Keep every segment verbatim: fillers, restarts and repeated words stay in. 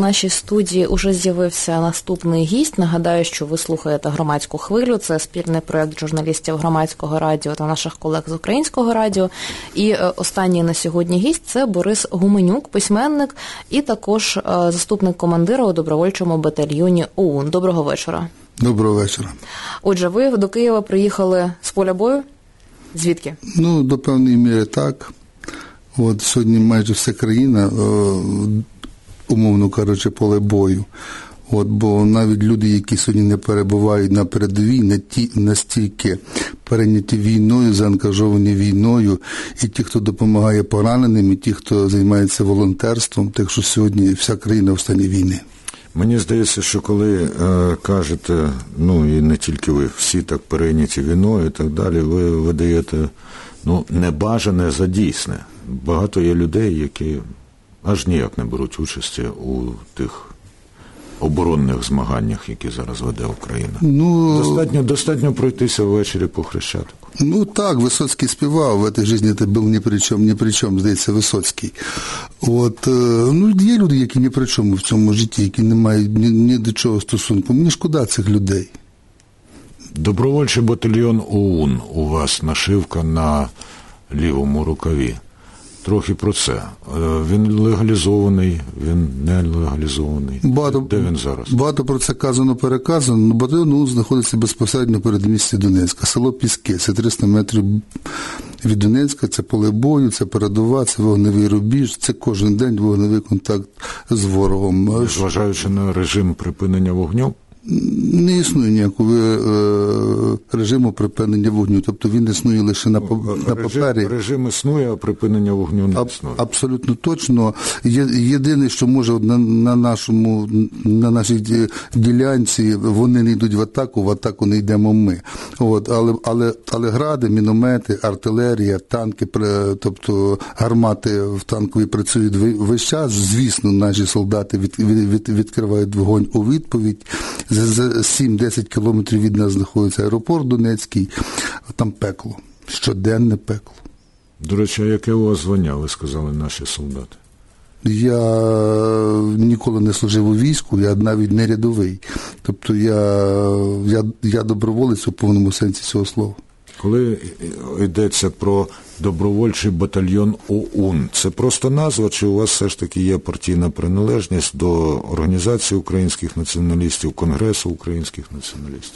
нашій студії уже з'явився наступний гість. Нагадаю, що ви слухаєте «Громадську хвилю». Це спільний проєкт журналістів Громадського радіо та наших колег з Українського радіо. І останній на сьогодні гість – це Борис Гуменюк, письменник і також заступник командира у добровольчому батальйоні ОУН. Доброго вечора. Доброго вечора. Отже, ви до Києва приїхали з поля бою? Звідки? Ну, до певної міри так. От сьогодні майже вся країна, умовно кажучи, поле бою. От, бо навіть люди, які сьогодні не перебувають на передовій, не ті, настільки перейняті війною, заангажовані війною, і ті, хто допомагає пораненим, і ті, хто займається волонтерством, так що сьогодні вся країна в стані війни. Мені здається, що коли е, кажете, ну і не тільки ви, всі так перейняті війною і так далі, ви видаєте ну, небажане за дійсне. Багато є людей, які аж ніяк не беруть участі у тих оборонних змаганнях, які зараз веде Україна. Ну, достатньо, достатньо пройтися ввечері по Хрещатику. Ну так, Висоцький співав, в этой жизни ти був ні при чому, ні при чому, здається, Висоцький. От, ну, є люди, які ні при чому в цьому житті, які не мають ні, ні до чого стосунку. Мені шкода цих людей. Добровольчий батальйон ОУН у вас нашивка на лівому рукаві. Трохи про це. Він легалізований, він не легалізований. Багато, Де він зараз? Багато про це казано, переказано. Батальйон ОУН знаходиться безпосередньо перед місті Донецька. Село Піски, це триста метрів від Донецька, це поле бою, це передова, це вогневий рубіж, це кожен день вогневий контакт з ворогом. Зважаючи на режим припинення вогню? Не існує ніякого е, режиму припинення вогню, тобто він існує лише на, на папері. Режим, режим існує, а припинення вогню не існує. Аб, абсолютно точно. Є, єдине, що може на, на, нашому, на нашій ділянці, вони не йдуть в атаку, в атаку не йдемо ми. От, але, але, але гради, міномети, артилерія, танки, тобто гармати в танкові працюють весь час. Звісно, наші солдати від, від, від, відкривають вогонь у відповідь. За сім-десять кілометрів від нас знаходиться аеропорт Донецький, там пекло, щоденне пекло. До речі, а яке у вас звання, ви сказали, наші солдати? Я ніколи не служив у війську, я навіть не рядовий. Тобто я, я, я доброволець у повному сенсі цього слова. Коли йдеться про добровольчий батальйон ОУН, це просто назва, чи у вас все ж таки є партійна приналежність до Організації українських націоналістів, Конгресу українських націоналістів?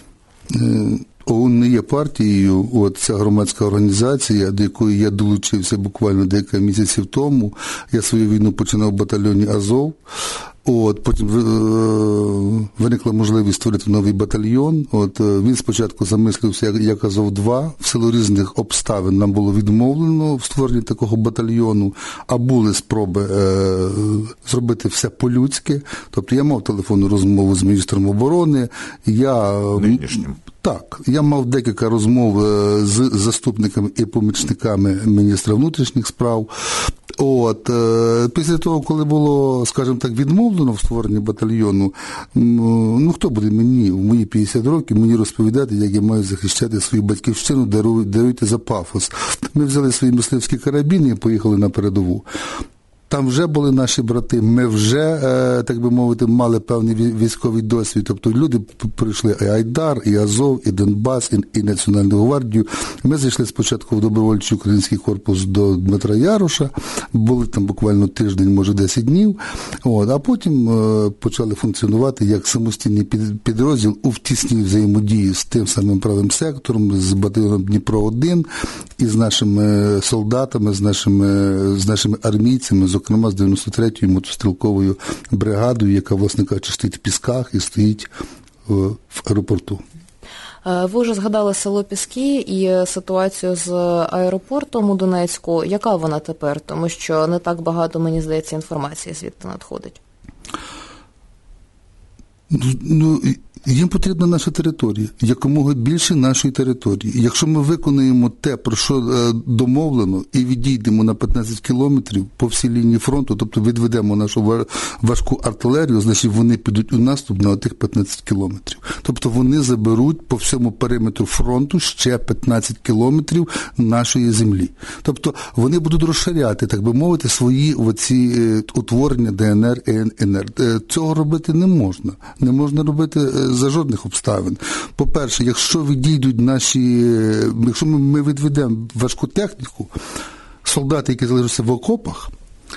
ОУН не є партією, от ця громадська організація, до якої я долучився буквально декілька місяців тому. Я свою війну починав в батальйоні Азов. От, потім виникла можливість створити новий батальйон. От, він спочатку замислився як, як Азов два. В силу різних обставин нам було відмовлено в створенні такого батальйону, а були спроби е, зробити все по-людськи. Тобто я мав телефонну розмову з міністром оборони. Я, Нинішнім. Так, я мав декілька розмов з заступниками і помічниками міністра внутрішніх справ. От, після того, коли було, скажімо так, відмовлено в створенні батальйону, ну хто буде мені в мої п'ятдесят років мені розповідати, як я маю захищати свою батьківщину, даруйте за пафос. Ми взяли свої мисливські карабіни і поїхали на передову. Там вже були наші брати, ми вже, так би мовити, мали певний військовий досвід. Тобто люди прийшли і Айдар, і Азов, і Донбас, і, і Національну гвардію. Ми зайшли спочатку в добровольчий український корпус до Дмитра Яроша, були там буквально тиждень, може десять днів, от, а потім е, почали функціонувати як самостійний під, підрозділ у тісній взаємодії з тим самим правим сектором, з батальйоном Дніпро один, і з нашими солдатами, з нашими, з нашими армійцями, зокрема з дев'яносто третьою мотострілковою бригадою, яка, власне кажучи, стоїть в Пісках і стоїть в аеропорту. Ви вже згадали село Піски і ситуацію з аеропортом у Донецьку. Яка вона тепер? Тому що не так багато, мені здається, інформації звідти надходить. Ну, їм потрібна наша територія, якомога більше нашої території. Якщо ми виконуємо те, про що домовлено, і відійдемо на п'ятнадцять кілометрів по всій лінії фронту, тобто відведемо нашу важку артилерію, значить вони підуть у наступ на тих п'ятнадцять кілометрів. Тобто вони заберуть по всьому периметру фронту ще п'ятнадцять кілометрів нашої землі. Тобто вони будуть розширяти, так би мовити, свої оці утворення Де Ен Ер і Ен Ер. Цього робити не можна. Не можна робити за жодних обставин. По-перше, якщо відійдуть наші, якщо ми відведемо важку техніку, солдати, які залишаться в окопах,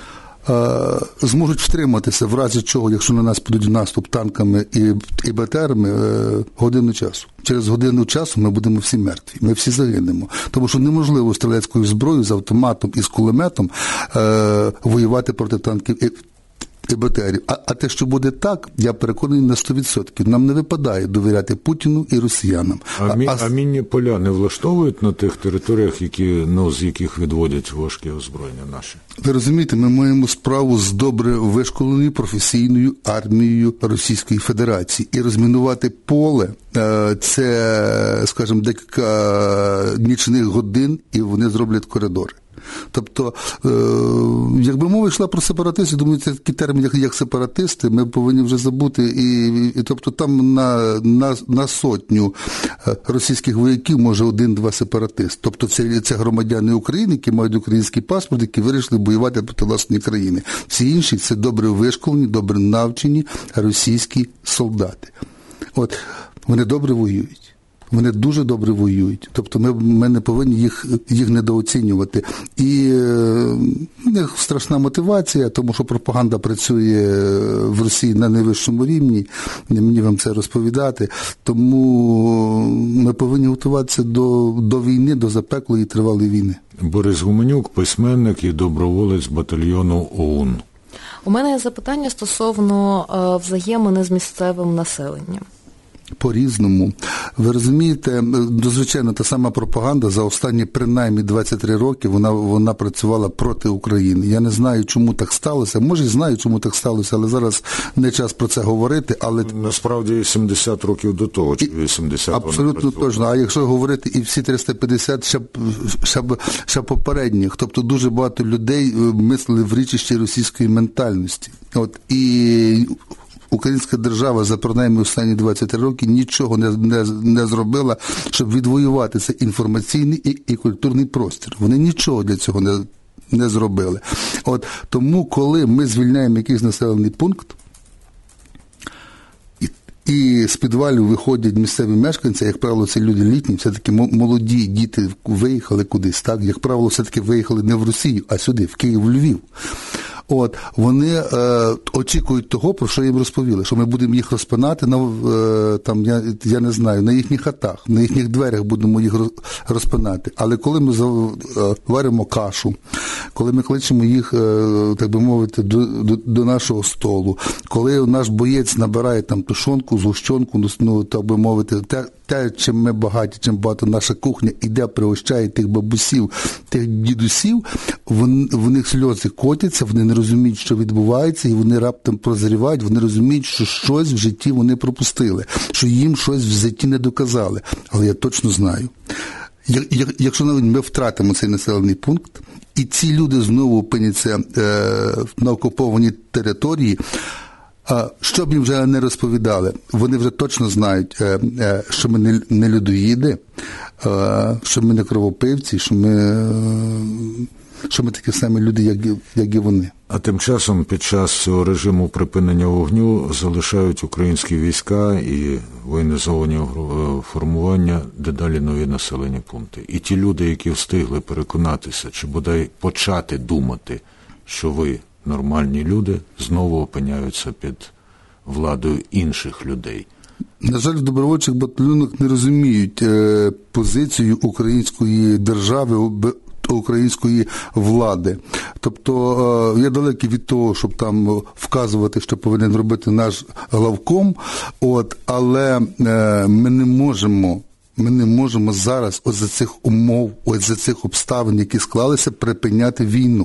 зможуть втриматися в разі чого, якщо на нас підуть в наступ танками і, і БТРами, годину часу. Через годину часу ми будемо всі мертві, ми всі загинемо. Тому що неможливо стрілецькою зброєю, з автоматом і з кулеметом е, воювати проти танків і і БТРів. А, а те, що буде так, я переконаний на сто відсотків. Нам не випадає довіряти Путіну і росіянам. А, мі, а, а мінні поля не влаштовують на тих територіях, які, ну, з яких відводять важкі озброєння наші? Ви розумієте, ми маємо справу з добре вишколеною професійною армією Російської Федерації. І розмінувати поле – це, скажімо, декілька нічних годин, і вони зроблять коридори. Тобто, е, якби мова йшла про сепаратистів, думаю, це такий термін, як, як сепаратисти, ми повинні вже забути. І, і тобто там на, на, на сотню російських вояків може один-два сепаратист. Тобто це, це громадяни України, які мають український паспорт, які вирішили воювати проти власної країни. Всі інші – це добре вишколені, добре навчені російські солдати. От, вони добре воюють. Вони дуже добре воюють. Тобто ми, ми не повинні їх, їх недооцінювати. І е, у них страшна мотивація, тому що пропаганда працює в Росії на найвищому рівні. Не мені вам це розповідати. Тому ми повинні готуватися до, до війни, до запеклої тривалої війни. Борис Гуменюк, письменник і доброволець батальйону ОУН. У мене є запитання стосовно е, взаємини з місцевим населенням. По-різному. Ви розумієте, звичайно, та сама пропаганда за останні принаймні двадцять три роки, вона, вона працювала проти України. Я не знаю, чому так сталося. Може, і знаю, чому так сталося, але зараз не час про це говорити. Але насправді сімдесят років до того, чи вісімдесят. Абсолютно точно. А якщо говорити і всі триста п'ятдесят ще, ще, ще попередніх, тобто дуже багато людей мислили в річищі російської ментальності. От, і українська держава за принаймні останні двадцять три роки нічого не, не, не зробила, щоб відвоювати цей інформаційний і, і культурний простір. Вони нічого для цього не, не зробили. От, тому, коли ми звільняємо якийсь населений пункт, і, і з підвалів виходять місцеві мешканці, як правило, це люди літні, все-таки молоді діти виїхали кудись, так? Як правило, все-таки виїхали не в Росію, а сюди, в Київ, в Львів. От, вони е, очікують того, про що їм розповіли, що ми будемо їх розпинати на, е, там, я, я не знаю, на їхніх хатах, на їхніх дверях будемо їх розпинати. Але коли ми варимо кашу, коли ми кличемо їх, е, так би мовити, до, до, до нашого столу, коли наш боєць набирає там тушонку, згущенку, ну, так би мовити, те, те, чим ми багаті, чим багато наша кухня іде, пригощає тих бабусів, тих дідусів, вон, в них сльози котяться, вони не розуміють, що відбувається, і вони раптом прозрівають, вони розуміють, що щось в житті вони пропустили, що їм щось в житті не доказали. Але я точно знаю, якщо навіть ми втратимо цей населений пункт, і ці люди знову опиняться е, на окупованій території, що б їм вже не розповідали, вони вже точно знають, що ми не людоїди, що ми не кровопивці, що ми, що ми такі самі люди, як, як і вони. А тим часом під час цього режиму припинення вогню залишають українські війська і воєнізовані формування дедалі нові населені пункти. І ті люди, які встигли переконатися, чи бодай почати думати, що ви нормальні люди, знову опиняються під владою інших людей. На жаль, в добровольчих батальйонах не розуміють е, позицію української держави, української влади. Тобто е, я далекий від того, щоб там вказувати, що повинен робити наш главком, от, але е, ми не можемо Ми не можемо зараз ось за цих умов, ось за цих обставин, які склалися, припиняти війну.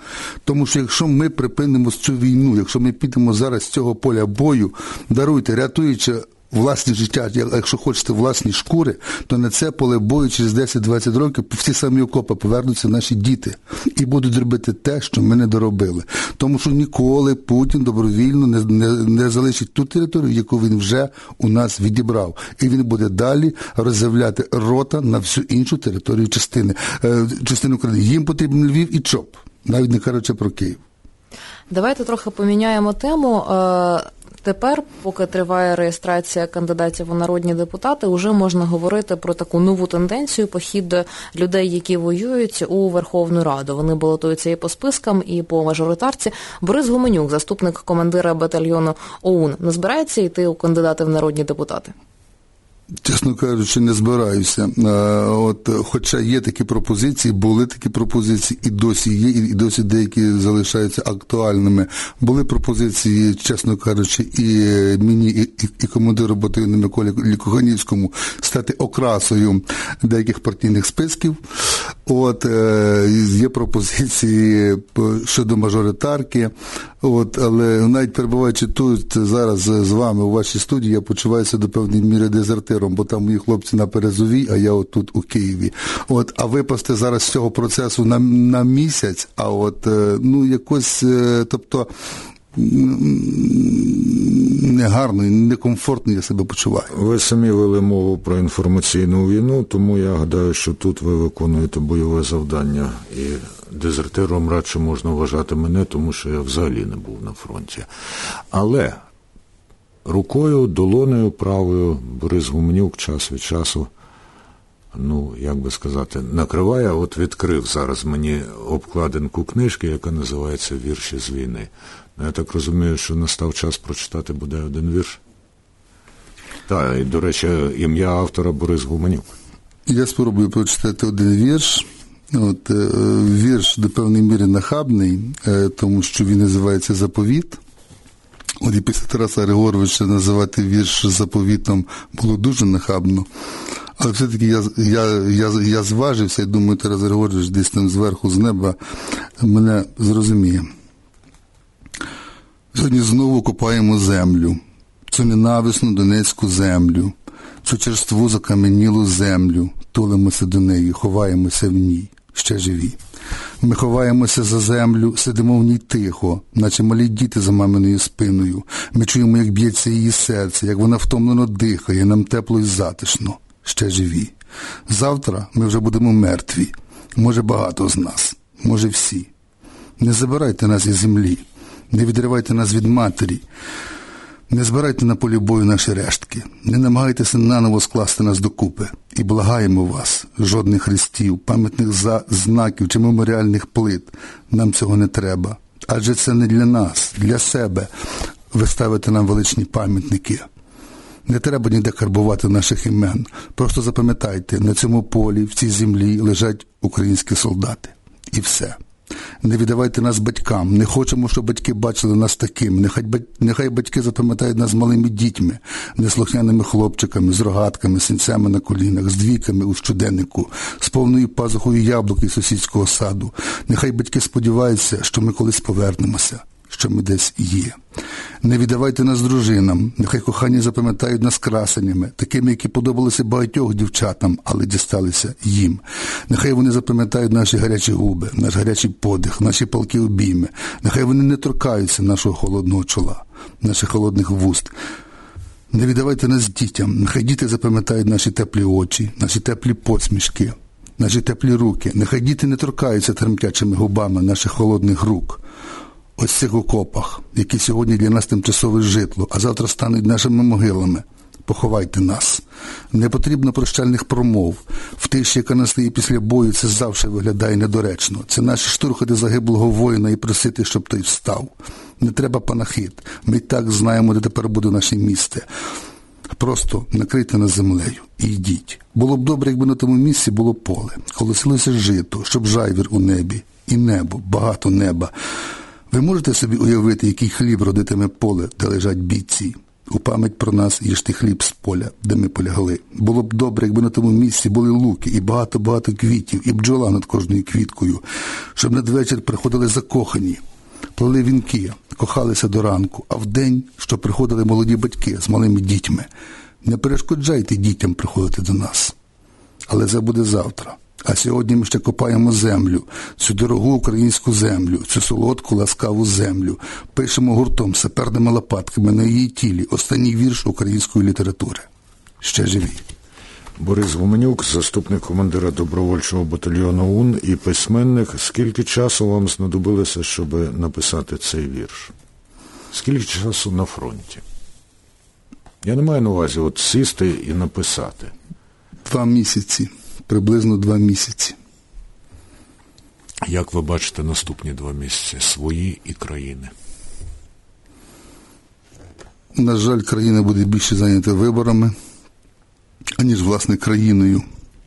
Тому що якщо ми припинимо цю війну, якщо ми підемо зараз з цього поля бою, даруйте, рятуючи власне життя, якщо хочете власні шкури, то на це поле бою через десять-двадцять років в ці самі окопи повернуться наші діти і будуть робити те, що ми не доробили. Тому що ніколи Путін добровільно не, не, не залишить ту територію, яку він вже у нас відібрав. І він буде далі роззявляти рота на всю іншу територію частини, е, частини України. Їм потрібен Львів і ЧОП, навіть не кажучи про Київ. Давайте трохи поміняємо тему. Тепер, поки триває реєстрація кандидатів у народні депутати, вже можна говорити про таку нову тенденцію, похід людей, які воюють, у Верховну Раду. Вони балотуються і по спискам, і по мажоритарці. Борис Гуменюк, заступник командира батальйону ОУН, не збирається йти у кандидати в народні депутати? Чесно кажучи, не збираюся. От, хоча є такі пропозиції, були такі пропозиції, і досі є, і досі деякі залишаються актуальними. Були пропозиції, чесно кажучи, і мені, і, і командиру батальйону Миколі Коханівському стати окрасою деяких партійних списків. От, є пропозиції щодо мажоритарки. От, але навіть перебуваючи тут зараз з вами у вашій студії, я почуваюся до певної міри дезертиром, бо там мої хлопці на Перезовій, а я отут у Києві. От, а випасти зараз з цього процесу на, на місяць, а от, ну, якось, тобто, негарно і некомфортно я себе почуваю. Ви самі вели мову про інформаційну війну, тому я гадаю, що тут ви виконуєте бойове завдання. І дезертиром радше можна вважати мене, тому що я взагалі не був на фронті. Але рукою, долонею правою Борис Гуменюк час від часу, ну, як би сказати, накриває. От відкрив зараз мені обкладинку книжки, яка називається «Вірші з війни». Я так розумію, що настав час прочитати буде один вірш. Так, і, до речі, ім'я автора Борис Гуменюк. Я спробую прочитати один вірш. От, вірш до певної міри нахабний, тому що він називається «Заповіт». От і після Тараса Григоровича називати вірш заповітом було дуже нахабно. Але все-таки я, я, я, я зважився і думаю, Тарас Григорович десь там зверху, з неба мене зрозуміє. Сьогодні знову копаємо землю, цю ненависну донецьку землю, цю черству закам'янілу землю, тулимося до неї, ховаємося в ній, ще живі. Ми ховаємося за землю, сидимо в ній тихо, наче малі діти за маминою спиною. Ми чуємо, як б'ється її серце, як вона втомлено дихає, нам тепло і затишно, ще живі. Завтра ми вже будемо мертві, може багато з нас, може всі. Не забирайте нас із землі. Не відривайте нас від матері, не збирайте на полі бою наші рештки, не намагайтеся наново скласти нас докупи. І благаємо вас, жодних хрестів, пам'ятних знаків чи меморіальних плит. Нам цього не треба. Адже це не для нас, для себе ви ставите нам величні пам'ятники. Не треба ніде карбувати наших імен. Просто запам'ятайте, на цьому полі, в цій землі лежать українські солдати. І все. Не віддавайте нас батькам. Не хочемо, щоб батьки бачили нас таким. Нехай, нехай батьки запам'ятають нас малими дітьми, неслухняними хлопчиками, з рогатками, синцями на колінах, з двійками у щоденнику, з повною пазухою яблук із сусідського саду. Нехай батьки сподіваються, що ми колись повернемося, що ми десь є. Не віддавайте нас дружинам, нехай кохані запам'ятають нас красенями, такими, які подобалися багатьох дівчатам, але дісталися їм. Нехай вони запам'ятають наші гарячі губи, наш гарячий подих, наші палкі обійми. Нехай вони не торкаються нашого холодного чола, наших холодних вуст. Не віддавайте нас дітям, нехай діти запам'ятають наші теплі очі, наші теплі посмішки, наші теплі руки. Нехай діти не торкаються тремтячими губами наших холодних рук. Ось в цих окопах, які сьогодні для нас тимчасове житло, а завтра стануть нашими могилами. Поховайте нас. Не потрібно прощальних промов. В тиші, яка настає після бою, це завжди виглядає недоречно. Це наші штурхати загиблого воїна і просити, щоб той встав. Не треба панахид. Ми й так знаємо, де тепер буде наше місце. Просто накрийте нас землею і йдіть. Було б добре, якби на тому місці було поле. Колосилося жито, щоб жайвір у небі. І небо, багато неба. Ви можете собі уявити, який хліб родитиме поле, де лежать бійці? У пам'ять про нас їжте хліб з поля, де ми полягли. Було б добре, якби на тому місці були луки і багато-багато квітів, і бджола над кожною квіткою, щоб надвечір приходили закохані, плели вінки, кохалися до ранку, а вдень, щоб приходили молоді батьки з малими дітьми. Не перешкоджайте дітям приходити до нас. Але це буде завтра. А сьогодні ми ще копаємо землю, цю дорогу українську землю, цю солодку, ласкаву землю. Пишемо гуртом, саперними лопатками на її тілі останній вірш української літератури. Ще живі. Борис Гуменюк, заступник командира добровольчого батальйону ОУН і письменник. Скільки часу вам знадобилося, щоб написати цей вірш? Скільки часу на фронті? Я не маю на увазі от сісти і написати. Два місяці. Приблизно два місяці. Як ви бачите наступні два місяці свої і країни? На жаль, країна буде більше зайнята виборами, аніж, власне, країною.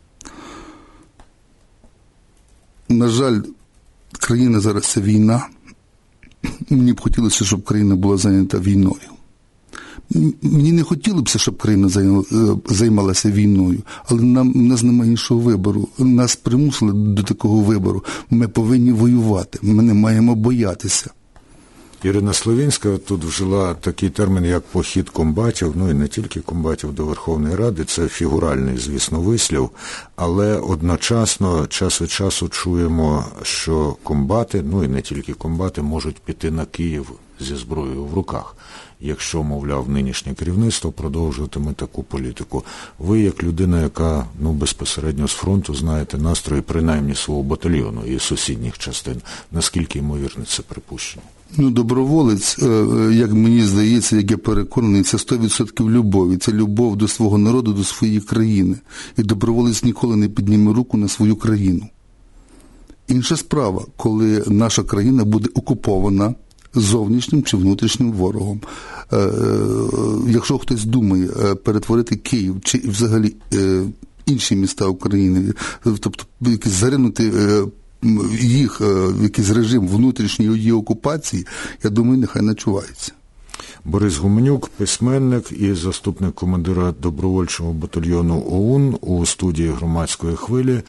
На жаль, країна зараз – це війна. Мені б хотілося, щоб країна була зайнята війною. Мені не хотілося б, щоб країна займалася війною, але нам, у нас немає іншого вибору. Нас примусили до такого вибору. Ми повинні воювати, ми не маємо боятися. Ірина Словінська тут вжила такий термін, як похід комбатів, ну і не тільки комбатів до Верховної Ради, це фігуральний, звісно, вислів, але одночасно час від часу чуємо, що комбати, ну і не тільки комбати, можуть піти на Київ зі зброєю в руках, якщо, мовляв, нинішнє керівництво продовжуватиме таку політику. Ви, як людина, яка ну, безпосередньо з фронту, знаєте настрої принаймні свого батальйону і сусідніх частин, наскільки ймовірне це припущення? Ну, доброволець, як мені здається, як я переконаний, це сто відсотків любові. Це любов до свого народу, до своєї країни. І доброволець ніколи не підніме руку на свою країну. Інша справа, коли наша країна буде окупована зовнішнім чи внутрішнім ворогом. Якщо хтось думає перетворити Київ чи взагалі інші міста України, тобто заринути їх в якийсь режим внутрішньої її окупації, я думаю, нехай начувається. Борис Гуменюк, письменник і заступник командира добровольчого батальйону ОУН у студії «Громадської хвилі».